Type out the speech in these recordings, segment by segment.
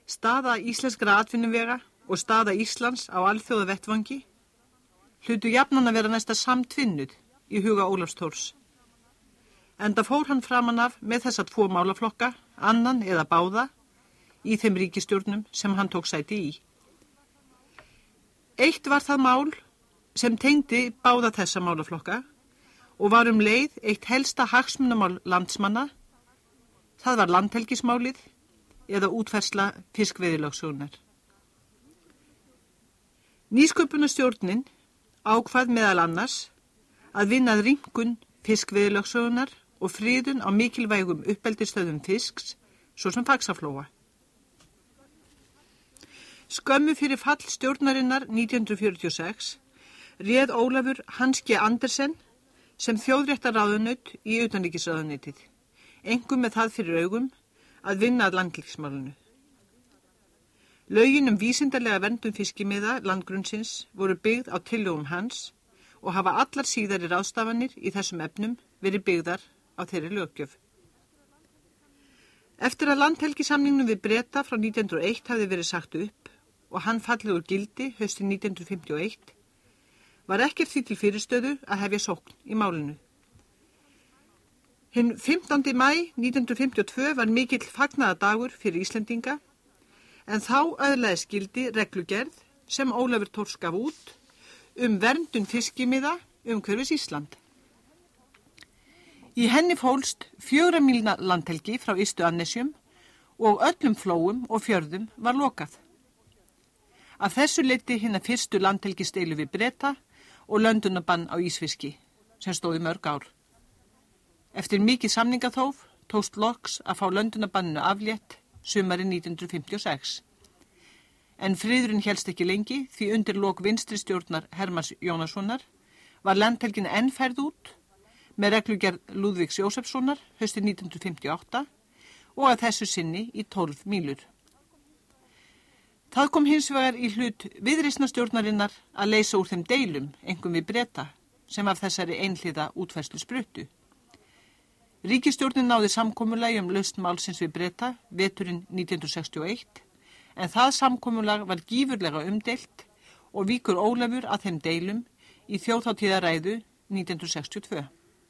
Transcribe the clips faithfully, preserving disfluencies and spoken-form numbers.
Staða íslenskra atvinnuvega og staða Íslands á alþjóðavettvangi hlutu jafnan að vera næsta samtvinnuð í huga Ólafs Thors. Enda fór hann framan af með þessa tvo málaflokka, annan eða báða, í þeim ríkisstjórnum sem hann tók sæti í. Eitt var það mál sem tengdi báða þessa málaflokka og var um leið eitt helsta hagsmunamál landsmanna. Það var landhelgismálið eða útfærsla fiskveiðilögsögunnar. Nýsköpunarstjórnin ákvað meðal annars að vinna að rýmkun fiskveiðilögsögunnar og friðun á mikilvægum uppeldisstöðum fisks, svo sem Faxaflóa. Skömmu fyrir fall stjórnarinnar nítján hundruð fjörutíu og sex réð Ólafur Hans G. Andersen sem þjóðréttarráðunaut í utanríkisráðuneytið, einkum með það fyrir augum að vinna að landhelgismálinu. Lögin um vísindarlega verndun fiskimiða landgrunnsins voru byggð á tillögum hans og hafa allar síðari ráðstafanir í þessum efnum verið byggðar á þeirri löggjöf. Eftir að landhelgisamningnum við Breta frá nítján hundruð og eitt hafði verið sagt upp og hann fallið úr gildi haustið nítján hundruð fimmtíu og eitt, var ekkert því til fyrirstöðu að hefja sókn í málinu. Hinn fimmtándi maí nítján hundruð fimmtíu og tvö var mikill fagnaðardagur fyrir Íslendinga, en þá öðlaðist gildi reglugerð sem Ólafur Thors gaf út um verndun fiskimiða umhverfis Ísland. Í henni fólst fjögurra mílna landhelgi frá ystu Annesjum og öllum flóum og fjörðum var lokað. Af þessu leiddi hinna fyrstu landhelgisteilu við Breta og löndunabann á ísfiski, sem stóði mörg ár. Eftir mikið samningaþóf tókst loks að fá löndunabanninu aflétt sumarið nítján hundruð fimmtíu og sex. En friðurinn hélst ekki lengi því undir lok vinstri stjórnar Hermanns Jónassonar var landhelgin enn færð út með reglugerð Lúðvíks Jósefssonar haustið nítján hundruð fimmtíu og átta og að þessu sinni í tólf mílur. Það kom hins vegar í hlut viðreisnarstjórnarinnar að leysa úr þeim deilum, einkum við Breta, sem af þessari einhliða útfærslu spruttu. Ríkisstjórnin náði samkomulagi um lausn málsins við Breta veturinn nítján hundruð sextíu og eitt, en það samkomulag var gífurlega umdeilt og víkur Ólafur að þeim deilum í þjóðhátíðaræðu nítján hundruð sextíu og tvö.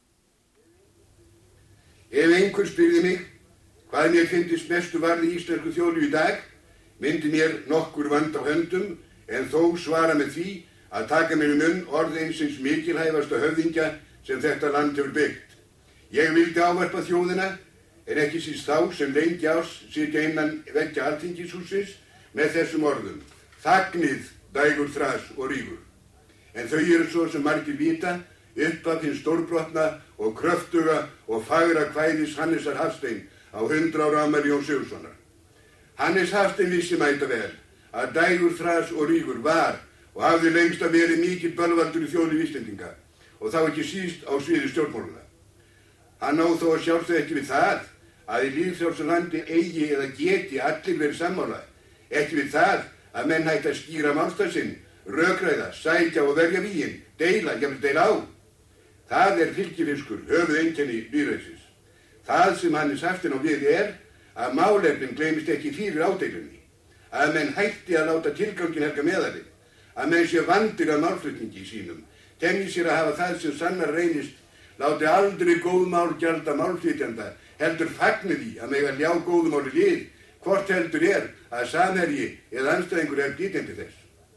Ef einhver spyrði mig hvað mér fyndist mestu varði íslensku þjóðu í dag, myndi mér nokkur vand á höndum, en þó svara með því að taka mér um munn orð einsins mikilhæfasta höfðingja sem þetta land hefur byggt. Ég vildi ávarpa þjóðina, en ekki síst þá sem lengi árs sitja innan veggja Alþingishússins með þessum orðum: þagnið, dægur, þras og rígur. En þau eru svo sem margir vita uppaf hins stórbrotna og kröftuga og fagra kvæðis Hannesar Hafstein á hundrað ára afmæli Jóns Sigurðssonar. Hannes Hafstein vissi mæta vel að dægur, þras og rígur var og hafði lengst að verið mikill bölvaldur í þjóðlífi Íslendinga og þá ekki síst á sviði stjórnmálana. Hann á þó að sjálfsögðu ekki við það að í lýðfrjálsu landi eigi eða geti allir verið sammála, ekki við það að menn hætti að skýra málstað sinn, rökræða, sækja og verja vígin, deila, jafnvel deila á. Það er fylgifiskur, höfuðeinkenni lýðræðisins. Það sem Hannes Hafstein á við er að málefnin gleymist ekki fyrir ádeilunni, að menn hætti að láta tilgangin helga meðalið, að menn sé vandir að málflutningi sínum, tengi sér að hafa það sem sannar reynist, láti aldrei góð mál gjalda málflytjanda, heldur fagni því að mega ljá góðu máli lið, hvort heldur er að samherji eða andstæðingur er flytjandi þess.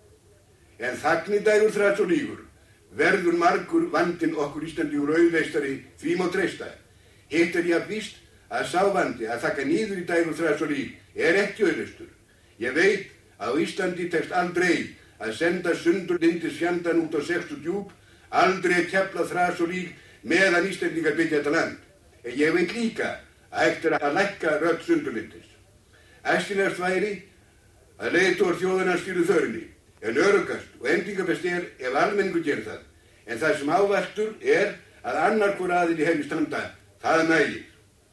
En þagni, dægur, þras og rígur verður margur vandinn okkur Íslendingur auðveistari því má treysta. Hitt er ég að víst að sá vandi að þakka niður í dægur, þras og ríg er ekki auðveistur. Ég veit að á Íslandi tekst aldrei að senda sundur lindis fjandan út á sextu djúp, aldrei kefla þras og ríg meðan Íslendingar byggja þetta land. En ég veit líka að eftir að lækka rödd sundurlindis. Æskilegast væri að leiðtogar þjóðarinnar stýru þörunni, en öruggast og endingabest er ef almenningur gerir það. En það sem ávaltur er að annar hvor aðili henni standa, það nægir.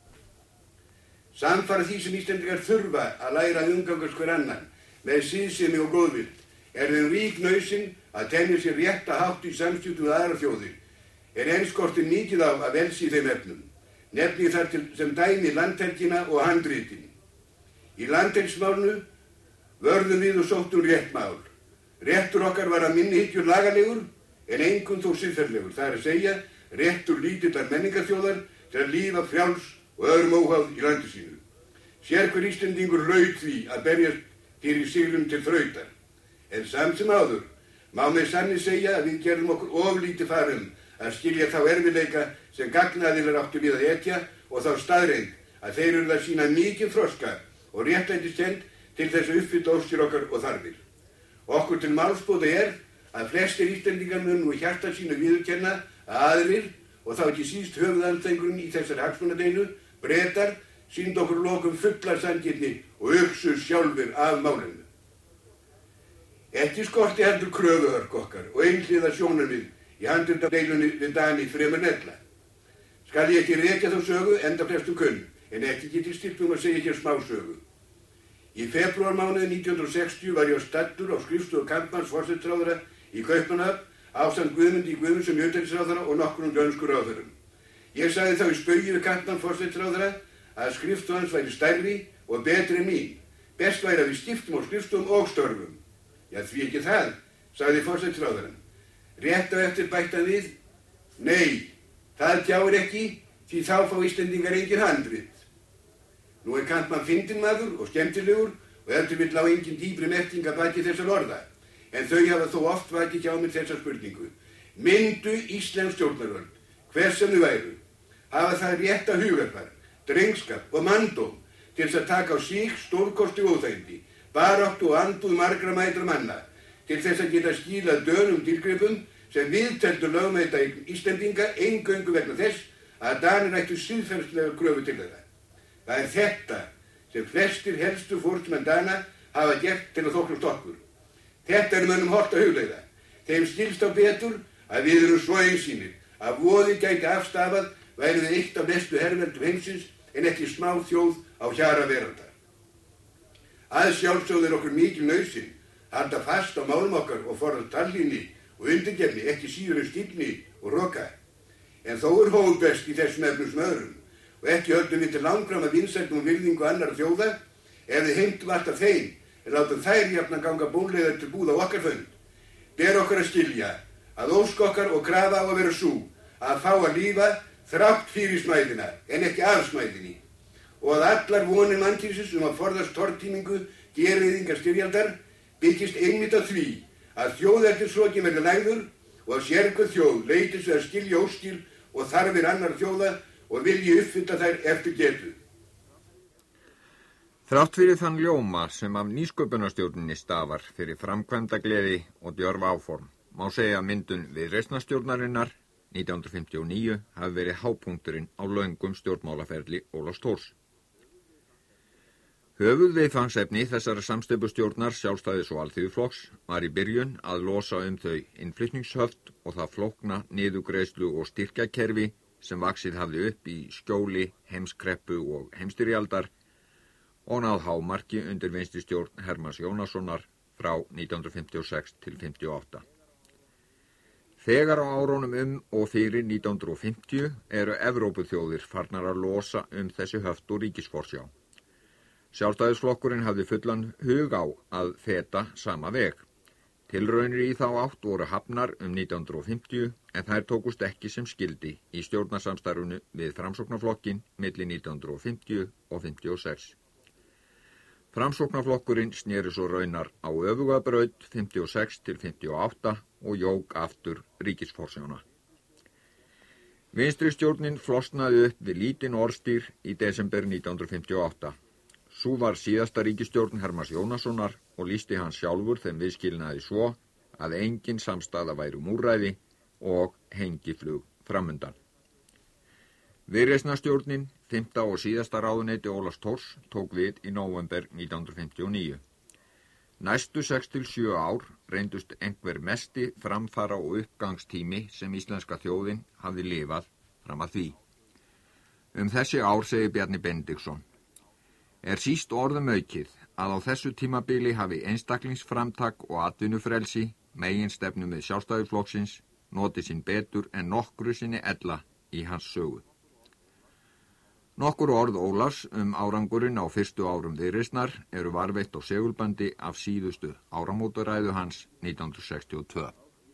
Samfara því sem Íslendingar þurfa að læra að umgangast hver annan með siðsemi og góðvild, er þeim rík nauðsyn að temja sér rétta hátt í samskiptum við aðrar þjóðir, er enn skortir mikið á að velsi í þeim efnum. Nefni þar til sem dæmi landhelgina og handritin. Í landhelgismálinu vörðum við og sóttum rétt mál. Réttur okkar var að minni hyggju lagalegur en engum þó siðferðlegur, það er að segja réttur lítillar menningarþjóðar til að lífa frjáls og öðrum óháð í landi sínu. Sérhver Íslendingur laut því að berjast fyrir sigrum til þrautar. En samt sem áður má með sanni segja að við gerðum okkur oflítið farum að skilja þá erfiðleika sem gagnaðilar áttu við að etja og þá staðreynd að þeir eru að sína mikið þroska og réttlætiskennd til þess að uppfylla óskir okkar og þarfir. Okkur til málsbóta er að flestir Íslendingar mun nú í hjarta sínu viðurkenna að aðrir, og þá ekki síst höfuðandstæðingurinn í þessari hagsmunadeilu, Bretar, sýnd okkur lokum fulla sanngirni og uksu sjálfur af málinu. Ekki skorti heldur kröfuhörk okkar og einhliða sjónarmið í handritadeilunni við Dani fremur nella. Skal ég ekki rekja þá sögu enda flestum kunn, en ekki get ég stillt um að segja hér smásögu. Í febrúarmánuði nítján hundruð sextíu var ég staddur á skrifstofu Kampmanns forsætisráðherra í Kaupmannahöfn ásamt Guðmundi Guðmundsson utanríkisráðherra og nokkrum dönskum ráðherrum. Ég sagði þá í spaugi við Kampmann forsætisráðherra að skrifstofu hans væri stærri og betri en mín. Best væri að við skiptum á skrifstofum og störfum. Já, því ekki það, sagði forsætisráðherrann. Rétt á eftir bætti hann við: Nei, það tjáir ekki, því þá fá Íslendingar engin handrit. Nú er Kampmann fyndinn maður og skemmtilegur og ef til vill á engin dýpri merking að baki þessar orða, en þau hafa þó oft vakið hjá mér þessa spurningu. Myndu íslensk stjórnarvöld, hvers sem þau væru, hafa það rétta hugarfar, drengskap og manndóm til þess að taka á sig stórkosti óþægindi, baráttu og andúð margra mætra manna, til þess að geta skýlað dönum tilgripum sem viðteldu lögmæta Íslendinga eingöngu vegna þess að Danir ættu siðferðslega kröfu til þeirra. Það er þetta sem flestir helstu fórstumenn Dana hafa gert til að þóknast okkur. Þetta er mönnum hollt að hugleiða. Þeim skilst á betur að við erum svo einsýnir að voði gæti afstafað væri við eitt af mestu herveldum heimsins en ekki smá þjóð á hjara veraldar. Að sjálfsögðu er okkur mikil nauðsyn halda fast á málum okkar og forðast tallínni og undirgefni, ekki síður en stífni og roka. En þó er hóf best í þessum efnum sem öðrum og ekki höldum við til langfram að vinsældum og virðingu annarra þjóða ef við heimtum alltaf þeim en látum þær jafnan ganga bónleiðar til búð á okkar fönd. Ber okkur að skilja að ósk okkar og krafa á að vera sú að fá að lífa þrátt fyrir smæðina en ekki af smæðinni og að allar vonir mannkynsins um að forðast tortímingu gereyðingar styrjaldar byggist einmitt á því að þjóðernisrokin verði lægður og að sérhver þjóð leitist við að skilja óskil og þarfir annar þjóða og vilji uppfylla þær eftir getu. Þrátt fyrir þann ljóma sem af nýsköpunarstjórninni stafar fyrir framkvæmdagleði og djörf áform, má segja að myndun viðreisnarstjórnarinnar nítján hundruð fimmtíu og níu hafi verið hápunkturinn á löngum stjórnmálaferli Ólafs Thors. Höfuðviðfangsefni þessara samsteypustjórnar Sjálfstæðis og Alþýðuflokks var í byrjun að losa um þau innflutningshöft og það flókna niðurgreiðslu og styrkjakerfi sem vaxið hafði upp í skjóli, heimskreppu og heimstyrjaldar og náð hámarki undir vinstristjórn Hermanns Jónassonar frá nítján hundruð fimmtíu og sex til fimmtíu og átta. Þegar á árunum um og fyrir nítján hundruð fimmtíu eru Evrópuþjóðir farnar að losa um þessi höft og ríkisforsjá. Sjálfstæðisflokkurinn hafði fullan hug á að feta sama veg. Tilraunir í þá átt voru hafnar um nítján hundruð fimmtíu en þær tókust ekki sem skildi í stjórnarsamstarfinu við Framsóknarflokkin milli nítján hundruð fimmtíu og fimmtíu og sex. Framsóknarflokkurinn sneri svo raunar á öfuga braut fimmtíu og sex til fimmtíu og átta og jók aftur ríkisforsjána. Vinstri stjórnin flosnaði upp við lítinn orðstýr í desember nítján hundruð fimmtíu og átta. Sú var síðasta ríkisstjórn Hermanns Jónassonar og lýsti hann sjálfur þeim viðskilnaði svo að engin samstaða væri um úrræði og hengiflug framundan. Viðreisnarstjórnin, fimmta og síðasta ráðuneyti Ólafs Thors, tók við í nóvember nítján hundruð fimmtíu og níu. Næstu sex til sjö ár reyndust einhver mesti framfara og uppgangstími sem íslenska þjóðin hafði lifað fram að því. Um þessi ár segir Bjarni Benediktsson: Er síst orðum aukið að á þessu tímabili hafi einstaklingsframtak og atvinnufrelsi meginstefnu með Nokkur orð Ólafs um árangurinn á fyrstu árum viðreisnar eru varveitt á segulbandi af síðustu áramótaræðu hans nítján hundruð sextíu og tvö.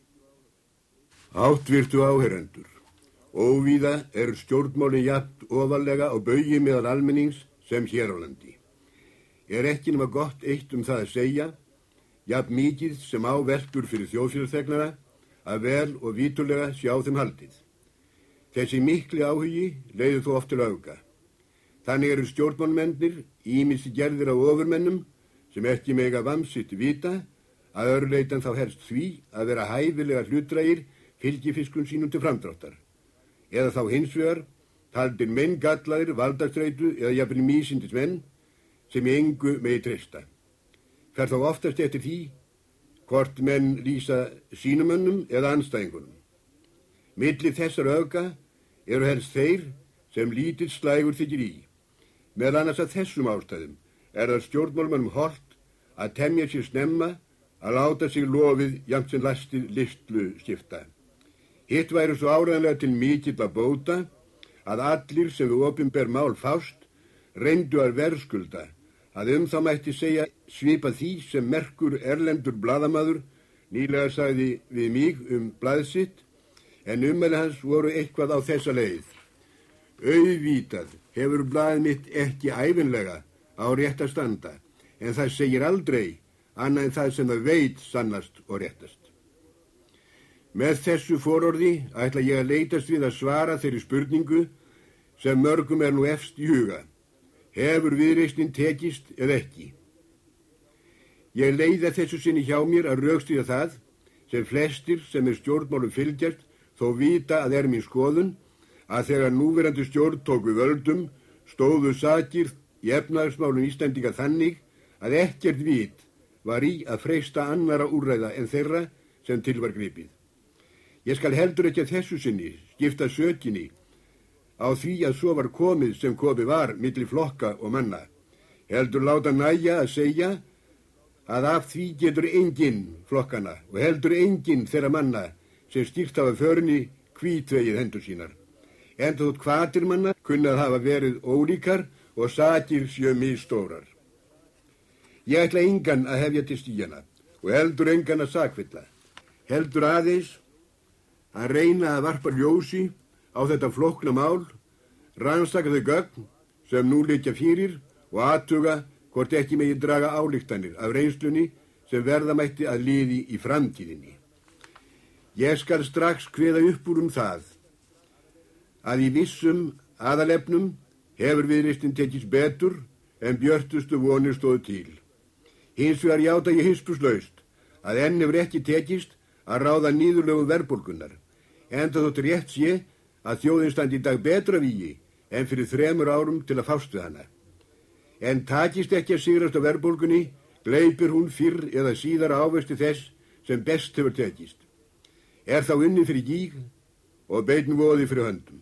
Háttvirtu áheyrendur, óvíða eru stjórnmáli jafnt ofarlega á baugi meðal almennings sem hér á landi. Er ekki nema gott eitt um það að segja, jafn mikið sem á veltur fyrir þjóðfélagsþegnara, að vel og víturlega sé á þeim haldið. Þessi mikli áhugi leiður þó oft til öfga. Þannig eru stjórnmálmennir ýmist gerðir á ofurmennum sem ekki mega vamsitt vita, að öðru leitan þá helst því að vera hæfilega hlutdrægir fylgifiskun sínum til framdráttar. Eða þá hins vegar taldir menn gallaðir valdastreitu eða jafnvel mísindis menn sem í engu megi treysta. Fer þá oftast eftir því hvort menn lýsa sínumönnum eða andstæðingunum. Milli þessar öfga eru helst þeir sem lítill slægur þykir í. Meðal annars að þessum ástæðum er það stjórnmálmönnum hollt að temja sér snemma að láta sig lofið jafnt sem lastið listlu skipta. Hitt væri svo áreiðanlega til mikill að bóta að allir sem við opinber mál fást reyndu að verðskulda, að um þá mætti segja svipa því sem merkur erlendur blaðamaður nýlega sagði við mig um blaðið sitt, en ummæli hans voru eitthvað á þessa leið. Auðvitað hefur blaðið mitt ekki ævinlega á rétt að standa, en það segir aldrei annað en það sem það veit sannast og réttast. Með þessu fororði ætla ég að leitast við að svara þeirri spurningu sem mörgum er nú efst í huga. Hefur viðreisnin tekist eða ekki? Ég leiða þessu sinni hjá mér að rökstyðja það sem flestir sem er stjórnmálum fylgjast þó vita að er mín skoðun að þegar núverandi stjórn tók við völdum stóðu sakir í efnahagsmálum Íslendinga þannig að ekkert vit var í að freista annara úrræða en þeirra sem til var gripið. Ég skal heldur ekki að þessu sinni skipta sökinni á því að svo var komið sem komið var milli flokka og manna. Heldur láta nægja að segja að af því getur enginn flokkana og heldur enginn þeirra manna sem stýrt hafa förinni hvítvegið hendur sínar. Enda þótt hvatir manna kunna að hafa verið ólíkar og sakir sjö misstórar. Ég ætla engan að hefja til stíjana og heldur engan að sakvilla. Heldur aðeins að reyna að varpa ljósi á þetta flókna mál, rannsaka þau gögn sem nú liggja fyrir og athuga hvort ekki megi draga ályktanir af reynslunni sem verða mætti að liði í framtíðinni. Ég skal strax kveða upp úr um það að í vissum aðalefnum hefur viðreisnin tekist betur en björtustu vonir stóðu til. Hins vegar játa ég hispurslaust að enn hefur ekki tekist að ráða niðurlögum verðbólgunnar, enda þótt rétt sé að þjóðin standi í dag betra vígi en fyrir þremur árum til að fást við hana. En takist ekki að sigrast á verðbólgunni, gleypir hún fyrr eða síðar ávexti þess sem best hefur tekist. Er þá unnið fyrir gíg og beinn voði fyrir höndum.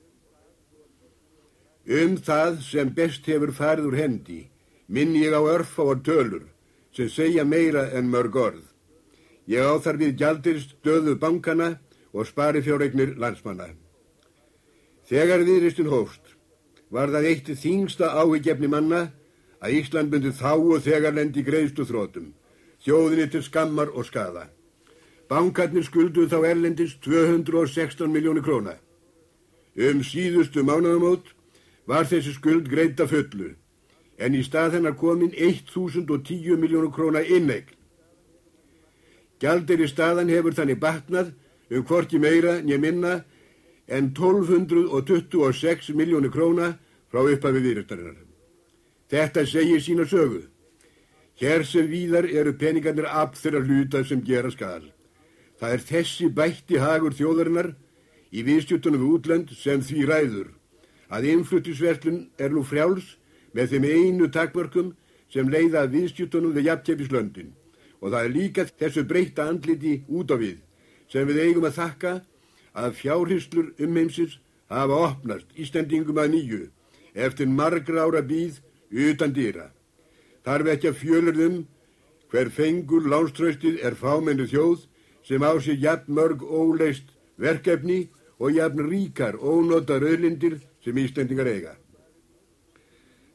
Um það sem best hefur farið úr hendi, minni ég á örfáar tölur sem segja meira en mörg orð. Ég á þar við gjaldeyris stöðu bankana og sparifjáreignir landsmanna. Þegar viðreisnin hófst, var það eitt þyngsta áhyggjefni manna að Ísland myndi þá og þegar lendi greiðslu þrotum, þjóðinni til skammar og skaða. Bankarnir skulduðu þá erlendis tvö hundruð og sextán milljónir króna. Um síðustu mánaðamót var þessi skuld greidd að fullu, en í stað hennar komin þúsund og tíu milljónir króna inneign. Gjaldeyri staðan hefur þannig batnað um hvorki meira né minna en tólf hundruð tuttugu og sex milljónir króna frá upphafi viðreisnarinnar. Þetta segir sína sögu. Hér sem víðar eru peningarnir afl þeirra hluta sem gera skal. Það er þessi bætti hagur þjóðarinnar í viðskiptunum við útlönd sem því ræður, að innflutningsverslun er nú frjáls með þeim einu takmörkum sem leiða að viðskiptunum við jafnteflislöndin, og það er líka þessu breytta andliti út á við sem við eigum að þakka að fjárhirslur umheimsins hafa opnast Íslendingum að nýju eftir margra ára bíð utan dyra. Þarf ekki að fjölurðum hver fengur lánstraustið er fámennu þjóð sem á sér jafn mörg óleyst verkefni og jafn ríkar ónotar auðlindir sem Íslendingar eiga.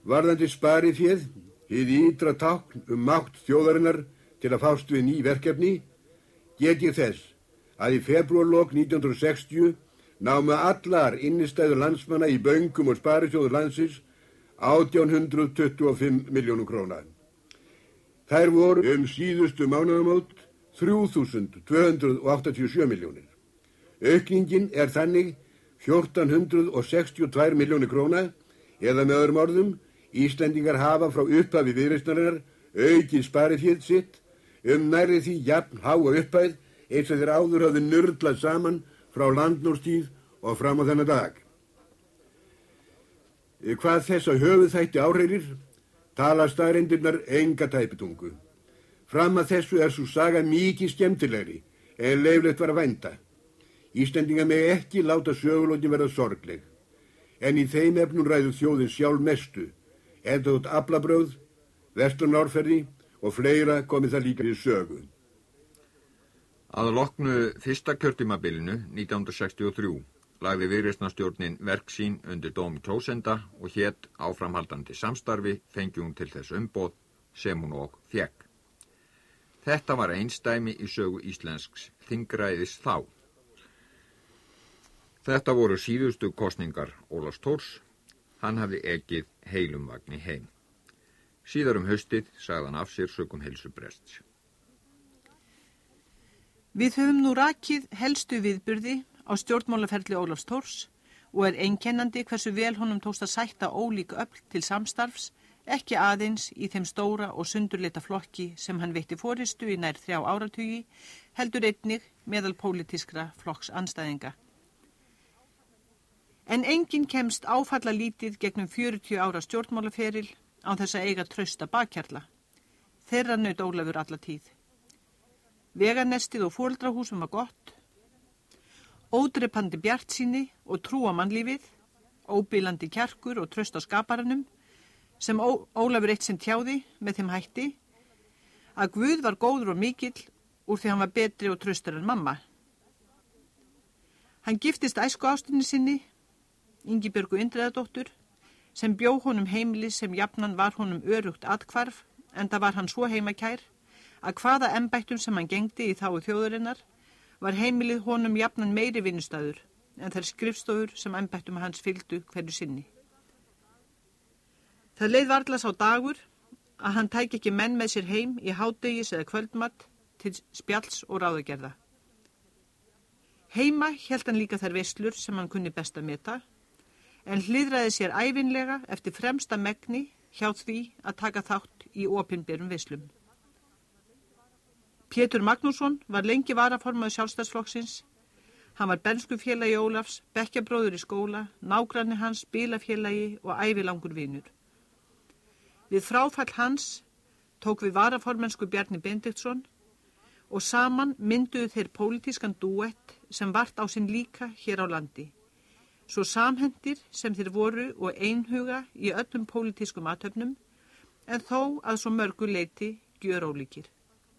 Varðandi spariféð, hið ytra tákn um mátt þjóðarinnar til að fást við ný verkefni, get ég þess að í febrúarlok nítján hundruð sextíu námu allar innistæður landsmanna í böngum og sparisjóður landsins átján hundruð tuttugu og fimm milljónum króna. Þær voru um síðustu mánaðamót þrjú þúsund tvö hundruð áttatíu og sjö milljónir. Aukningin er þannig fjórtán hundruð sextíu og tvær milljónir króna eða með öðrum orðum, Íslendingar hafa frá upphafi viðreisnarinnar aukið spariféð sitt um nærri því jafn háa upphæð eins og þeir áður hafði nurlað saman frá landnámstíð og fram á þennan dag. Hvað þessa höfuðþætti áhreirir, tala staðreyndirnar enga tæpitungu. Fram að þessu er svo saga mikið skemmtilegri en leyflegt var að vænta. Íslendingar megi ekki láta sögulókin verða sorgleg, en í þeim efnum ræður þjóðin sjálf mestu, enda þótt aflabrögð, vesturnorferði og fleira komið það líka í sögu. Að loknu fyrsta kjörtímabilinu nítján hundruð sextíu og þrjú lagði viðreisnarstjórnin verk sín undir dóm kjósenda og hét áframhaldandi samstarfi fengi hún til þess umboð sem hún og fékk. Þetta var einsdæmi í sögu íslensks þingræðis þá. Þetta voru síðustu kosningar Ólafs Thors, hann hafði ekið heilum vagni heim. Síðar um haustið sagði hann af sér sökum heilsubrests. Við höfum nú rakið helstu viðburði á stjórnmálaferli Ólafs Thors og er einkennandi hversu vel honum tókst að sætta ólík öfl til samstarfs, ekki aðeins í þeim stóra og sundurleita flokki sem hann veitti forystu í nær þrjá áratugi, heldur einnig meðal pólitískra flokks andstæðinga. En enginn kemst áfalla lítið gegnum fjörutíu ára stjórnmálaferil án þess að eiga trausta bakkjarla. Þeirra naut Ólafur alla tíð. Veganestið og foreldrahúsum var gott, ódrepandi bjartsýni og trú á mannlífið, óbilandi kjarkur og traust á skaparanum, sem Ó- Ólafur eitt sinn tjáði með þeim hætti, að Guð var góður og mikill úr því hann var betri og traustar en mamma. Hann giftist æsku ástinni sinni, Ingibjörgu Indriðadóttur, sem bjó honum heimili sem jafnan var honum örugt athvarf, enda var hann svo heimakær, að hvaða embættum sem hann gegndi í þágu þjóðarinnar var heimilið honum jafnan meiri vinnustæður en þær skrifstofur sem embættum hans fylgdu hverju sinni. Það leið varla sá dagur að hann tæki ekki menn með sér heim í hádegis eða kvöldmatt til spjalls og ráðagerða. Heima hélt hann líka þær veislur sem hann kunni best að meta, en hliðraði sér ævinlega eftir fremsta megni hjá því að taka þátt í opinberum veislum. Pétur Magnússon var lengi varaformaður Sjálfstæðsflokksins. Hann var bernskufélagi Ólafs, bekkjabróður í skóla, nágranni hans, bílafélagi og ævilangur vinur. Við fráfall hans tók við varaformennsku Bjarni Benediktsson og saman mynduðu þeir pólitískan dúett sem vart á sinn líka hér á landi. Svo samhentir sem þeir voru og einhuga í öllum pólitískum athöfnum, en þó að svo mörgu leyti gjörólíkir.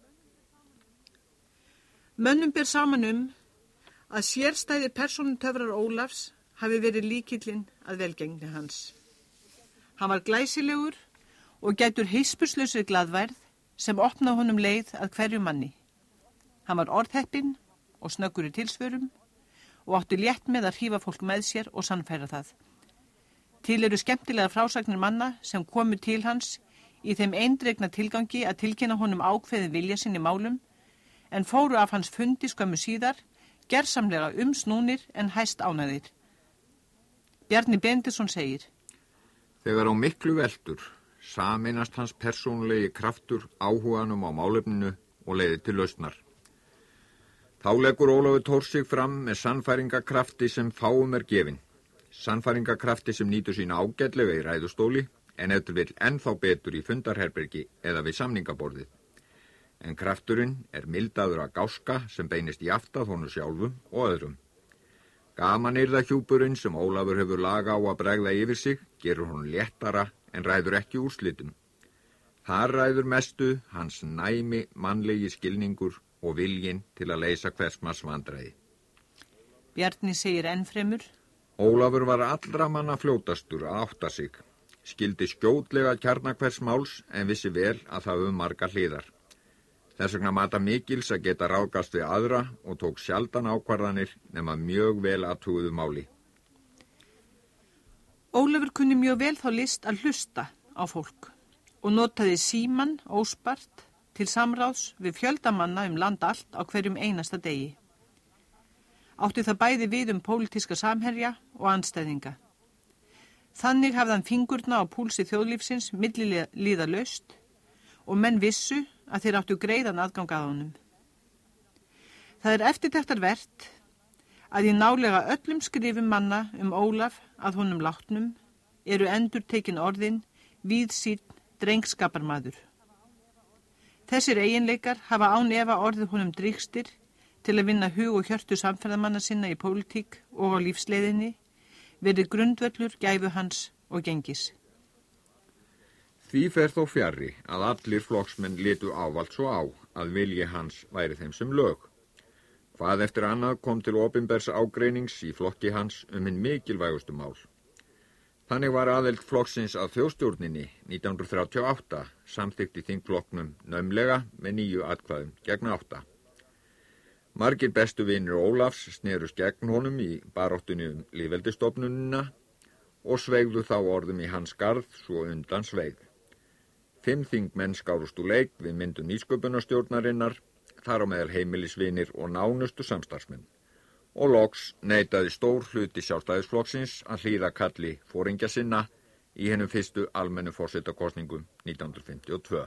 Mönnum ber saman um að sérstæði persónutöfrar Ólafs hafi verið líkillinn að velgengni hans. Hann var glæsilegur og gætur hispurslausri glaðværð sem opnaði honum leið að hverju manni. Hann var orðheppinn og snöggur í tilsvörum og átti létt með að hrífa fólk með sér og sannfæra það. Til eru skemmtilega frásagnir manna sem komu til hans í þeim eindregna tilgangi að tilkynna honum ákveðin vilja sinni málum, en fóru af hans fundi skömmu síðar, gersamlega umsnúnir en hæst ánæðir. Bjarni Benediktsson segir: Þegar á miklu veldur sameinast hans persónulegi kraftur áhuganum á málefninu og leiði til lausnar. Þá leggur Ólafur Thors sig fram með sannfæringakrafti sem fáum er gefin. Sannfæringakrafti sem nýtur sín ágætlega í ræðustóli, en eftir vill ennþá betur í fundarherbergi eða við samningaborðið. En krafturinn er mildaður að gáska sem beinist í aftað honum sjálfum og öðrum. Gamanyrðahjúpurinn sem Ólafur hefur laga á að bregða yfir sig gerur honum léttara en ræður ekki úrslitum. Þar ræður mestu hans næmi mannlegi skilningur og viljinn til að leysa hversmanns vandræði. Bjarni segir ennfremur: Ólafur var allra manna fljótastur að átta sig. skildi skjótlega kjarna hvers máls en vissi vel að það um marga hliðar. Þess vegna mata mikils að geta ráðgast við aðra og tók sjaldan ákvarðanir nema mjög vel athuguðu máli. Ólafur kunni mjög vel þá list að hlusta á fólk og notaði símann óspart til samráðs við fjöldamanna um land allt á hverjum einasta degi. Átti það bæði við um pólitíska samherja og andstæðinga. Þannig hafði hann fingurna á púlsi þjóðlífsins millilíða laust og menn vissu að þeir áttu greiðan aðgang að honum. Það er eftirtektarvert að í nálega öllum skrifum manna um Ólaf að honum látnum eru endurtekin orðin víðsýnn drengskaparmaður. Þessir eiginleikar hafa án efa orðið honum drýgstir til að vinna hug og hjörtu samferðamanna sinna í pólitík og á lífsleiðinni, verið grundvöllur gæfu hans og gengis. Því fer þó fjarri að allir flokksmenn litu ávalt svo á að vilji hans væri þeim sem lög. Hvað eftir annað kom til opinbers ágreinings í flokki hans um hinn mikilvægustu mál. Þannig var aðild flokksins að þjóðstjórninni nítján hundruð þrjátíu og átta samþykkt í þingflokknum naumlega með níu atkvæðum gegn átta. Margir bestu vinir Ólafs snerust gegn honum í baráttunni um lýðveldisstofnunina og sveigðu þá orðum í hans garð svo undan sveig. Fimm þingmenn skárust úr leik við myndun nýsköpunarstjórnarinnar, þar á meðal heimilisvinir og nánustu samstarfsmenn. Og loks neitaði stór hluti Sjálfstæðisflokksins að hlýða kalli foringja sinna í hennum fyrstu almennu forsetakosningum nítján hundruð fimmtíu og tvö.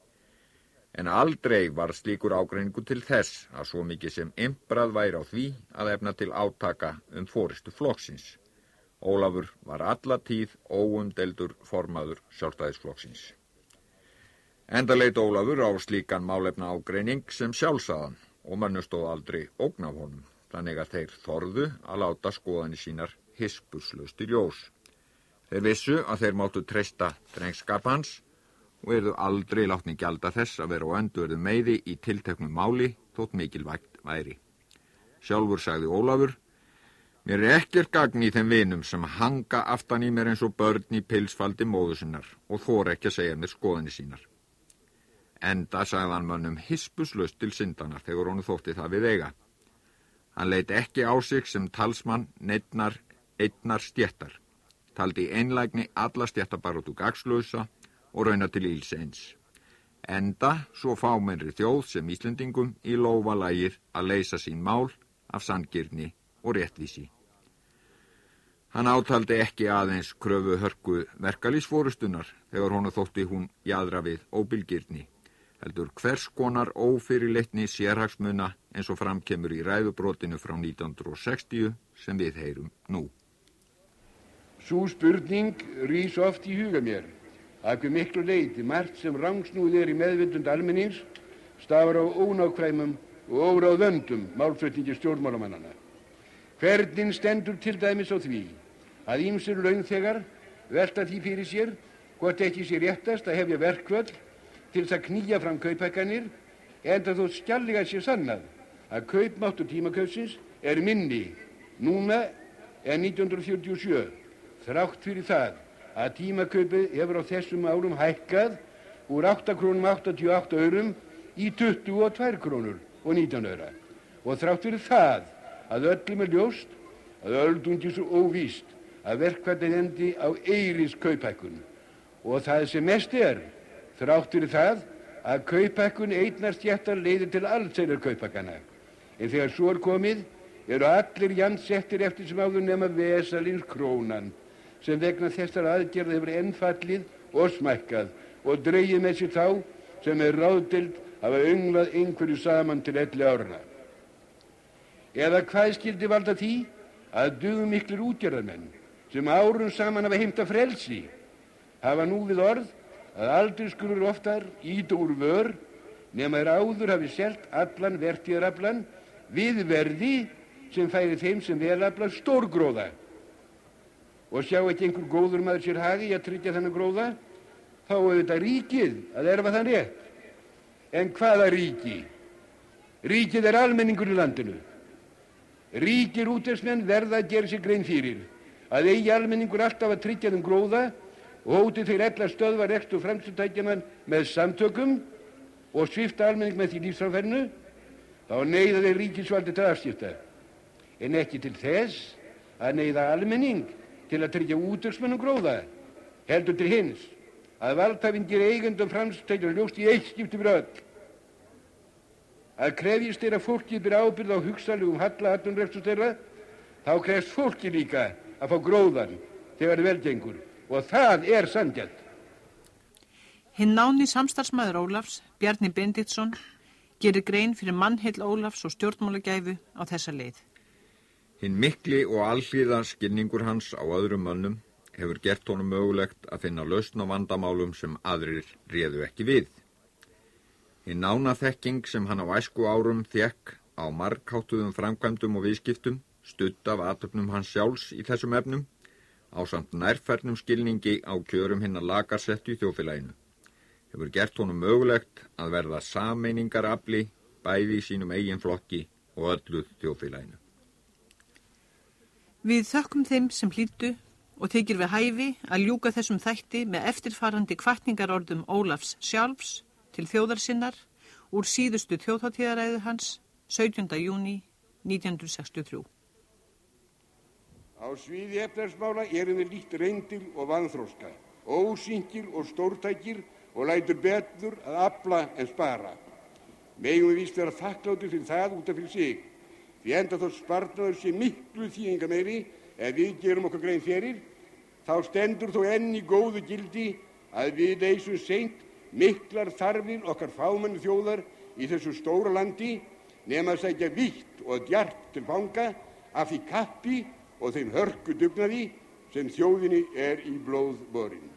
En aldrei var slíkur ágreiningur til þess að svo mikið sem imbrað væri á því að efna til átaka um forystu flokksins. Ólafur var alla tíð óumdeildur formaður Sjálfstæðisflokksins. Enda leit Ólafur á slíkan málefna ágreining sem sjálfsagðan og mannu stóð aldrei ógn af honum, þannig að þeir þorðu að láta skoðanir sínar hispurslaust í ljós. Þeir vissu að þeir máttu treysta drengskap hans og yrðu aldrei látni gjalda þess að vera á öndverðu meiði í tilteknum máli þótt mikilvægt væri. Sjálfur sagði Ólafur: mér er ekkert gagn í þeim vinum sem hanga aftan í mér eins og börn í pilsfaldi móður sinnar og þora ekki að segja mér skoðanir sínar. Enda sagði hann mönnum hispurslaust til syndana þegar honum þótti það við eiga. Hann leit ekki á sig sem talsmann neinnar einnar stéttar, taldi einlægni alla stéttabaróttu gagnslausa og rauna til ills eins. Enda svo fámennri þjóð sem Íslendingum í lófa lagið að leysa sín mál af sanngirni og réttvísi. Hann átaldi ekki aðeins kröfu hörku verkalýðsforystunar þegar honum þótti hún jaðra við óbilgirni, heldur hvers konar ófyrirleitni sérhagsmuna eins og framkemur í ræðubrotinu frá nítján hundruð sextíu sem við heyrum nú. Sú spurning rís oft í huga mér að hve miklu leyti margt sem rangsnúið er í meðvitund almennings stafar á ónákvæmum og óráðvöndum málflutningi stjórnmálamannanna. Hvernig stendur til dæmis á því að ýmsir launþegar velta því fyrir sér hvort ekki sé réttast að hefja verkföll til þess að knýja fram kauphækkanir, enda þó skjallega sé sannað að kaupmáttur tímakaupsins er minni núna en nítján hundruð fjörutíu og sjö, þrátt fyrir það að tímakaupið hefur á þessum árum hækkað úr átta krónum áttatíu og átta aurum í tuttugu og tvær krónur og nítján aura. Og þrátt fyrir það að öllum er ljóst að öldungi svo óvíst að verkfallið endi á eiris kauphækkun. Og það sem mest er, þrátt fyrir það að kauphækkun einnar stéttar leiðir til allsherjar kauphækkana. En þegar svo er komið eru allir jafnsettir eftir sem áður nema vesalins krónan, sem vegna þessar aðgerða hefur ennfallið og smækkað og dregið með sér þá sem er ráðdeild hafa önglað einhverju saman til elli árna. Eða hvað skildi valda því að dugmiklir útgerðarmenn sem árum saman hafa heimtað frelsi hafa nú við orð að aldrei skulur oftar ýta úr vör nema er áður hafi selt allan vertíðaraflan við verði sem færi þeim sem velafla stórgróða. Og sjá ekki einhver góður maður sér hagi í að tryggja þennan gróða, þá auðvitað ríkið að erfa þann rétt. En hvaða ríki? Ríkið er almenningur í landinu. Ríkir útvegsmenn verða að gera sér grein fyrir að eigi almenningur alltaf að tryggja þeim gróða og hóti þeir ella stöðva rekstur framleiðslutækjanna með samtökum og svipta almenning með því lífsframfærinu, þá neyða þeir ríkisvaldi til afskipta, en ekki til þess að neyða almenning til að tryggja útvegsmönnum gróða, heldur til hins að valdhafinn geri eigendum framleiðslutækjanna ljóst í eitt skipti fyrir öll að krefjist þeirra fólkið byrja ábyrgð á hugsanlegum halla atvinnureksturs þeirra, þá krefst fólki líka að fá gróðan þegar vel gengur, og það er sanngjarnt. Hinn náni samstarfsmaður Ólafs, Bjarni Benediktsson, gerir grein fyrir mannheill Ólafs og stjórnmálagæfu á þessa leið. Hinn mikli og alhliða skilningur hans á öðrum mönnum hefur gert honum mögulegt að finna lausn á vandamálum sem aðrir réðu ekki við. Hinn nána þekking sem hann á æsku árum þekk á margháttuðum framkvæmdum og viðskiptum, studd af athöfnum hans sjálfs í þessum efnum, ásamt nærfærnum skilningi á kjörum hinna lagarsettu í þjóðfélaginu, hefur gert honum mögulegt að verða sameiningarafli bæði í sínum eigin flokki og öllu þjóðfélaginu. Við þökkum þeim sem hlýddu og þykir við hæfi að ljúka þessum þætti með eftirfarandi hvatningarorðum Ólafs sjálfs til þjóðar sinnar úr síðustu þjóðhátíðaræðu hans sautjánda júní nítján hundruð sextíu og þrjú. Á sviði efnahagsmála erum við lítt reyndir og vanþróska, ósýnkir og stórtækir og lætur betur að afla en spara. Megum við víst vera þakklátir fyrir það út af fyrir sig, því enda þótt sparnaður sé miklu þýðingameiri ef við gerum okkur grein fyrir, þá stendur þó enn í góðu gildi að við leysum seint miklar þarfir okkar fámennu þjóðar í þessu stóra landi nema að sækja vítt og djart til fanga af því kappi og þeim hörku dugnaði sem þjóðinni er í blóð borin.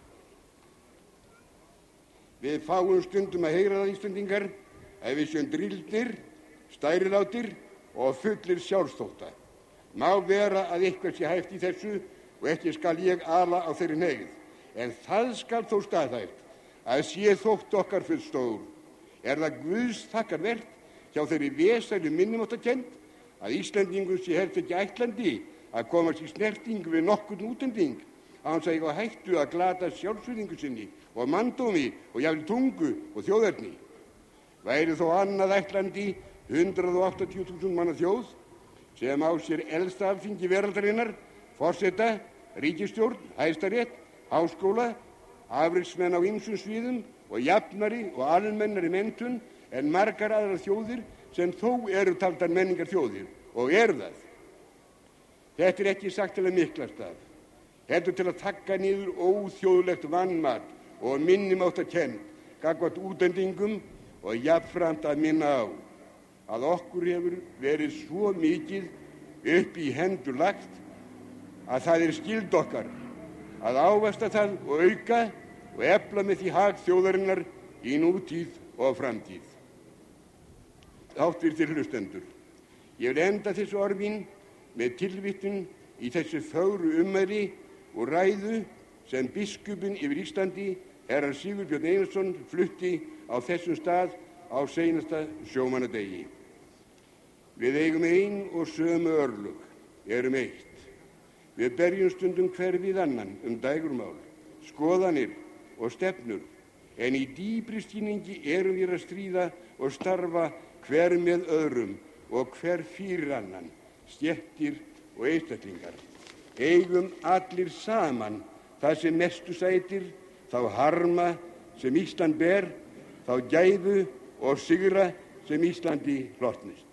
Við fáum stundum að heyra það, Íslendingar, að við séum drýldnir, stærilátir og fullir sjálfsþótta. Má vera að eitthvað sé hæft í þessu og ekki skal ég ala á þeirri hneigð, en það skal þó staðhæft að sé þótt okkar full stór, er það Guðs þakkarvert hjá þeirri vesælu minnumáttarkennd að Íslendingur sé helst ekki ætlandi að komast í snertingu við nokkurn útlending án þess að eiga á hættu að glata sjálfsvirðingu sinni og manndómi og jafnvel tungu og þjóðerni. Væri þó annað ætlandi hundrað og áttatíu þúsund manna þjóð sem á sér elsta alþingi veraldarinnar, forseta, ríkisstjórn, hæstarétt, háskóla, afreksmenn á ýmsum sviðum og jafnari og almennari menntun en margar aðrar þjóðir sem þó eru taldar menningar þjóðir og eru það. Þetta er ekki sagt til að miklast af, heldur til að taka niður óþjóðlegt vanmat og minnumáttarkennd gagnvart útlendingum og jafnframt að minna á að okkur hefur verið svo mikið upp í hendur lagt að það er skyld okkar að ávaxta það og auka og efla með því hag þjóðarinnar í nútíð og framtíð. Háttvirtir hlustendur, ég vil enda þessu orðin með tilvitnun í þessu fögru ummæli og ræðu sem biskupinn yfir Íslandi, herra Sigurbjörn Einarsson, flutti á þessum stað á seinasta sjómannadegi. Við eigum ein og sömu örlög, erum eitt. Við berjum stundum hver við annan um dægurmál, skoðanir og stefnur, en í dýpri skilningi erum við að stríða og starfa hver með öðrum og hver fyrir annan, stéttir og einstaklingar. Eigum allir saman það sem mestu sætir, þá harma sem Ísland ber, þá gæfu og sigra sem Íslandi hlotnist.